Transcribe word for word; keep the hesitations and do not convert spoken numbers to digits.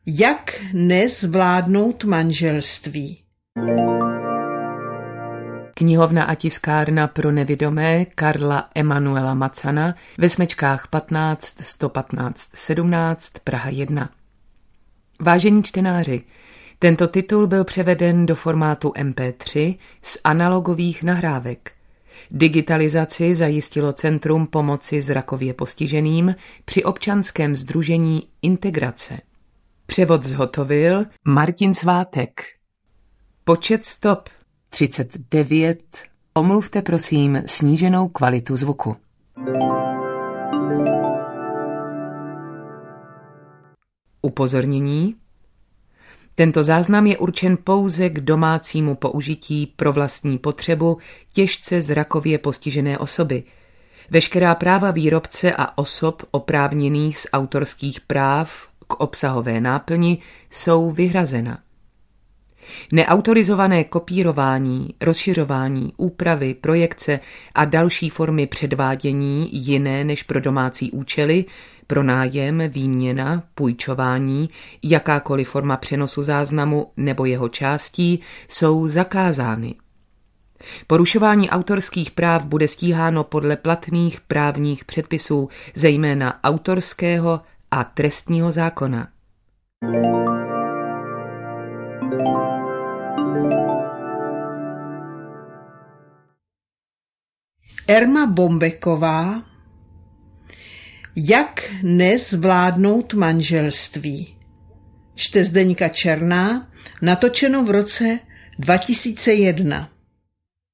Jak nezvládnout manželství? Knihovna a tiskárna pro nevidomé Karla Emanuela Macana ve smečkách patnáct sto patnáct sedmnáct Praha jedna. Vážení čtenáři, tento titul byl převeden do formátu em pé tři z analogových nahrávek. Digitalizaci zajistilo Centrum pomoci zrakově postiženým při občanském sdružení Integrace. Převod zhotovil Martin Svátek. Počet stop třicet devět. Omluvte prosím sníženou kvalitu zvuku. Upozornění. Tento záznam je určen pouze k domácímu použití pro vlastní potřebu těžce zrakově postižené osoby. Veškerá práva výrobce a osob oprávněných z autorských práv k obsahové náplni jsou vyhrazena. Neautorizované kopírování, rozšiřování, úpravy, projekce a další formy předvádění jiné než pro domácí účely, pronájem, výměna, půjčování, jakákoliv forma přenosu záznamu nebo jeho částí jsou zakázány. Porušování autorských práv bude stíháno podle platných právních předpisů, zejména autorského a trestního zákona. Erma Bombeková. Jak nezvládnout manželství? Čte Zdeňka Černá, natočeno v roce dva tisíce jedna.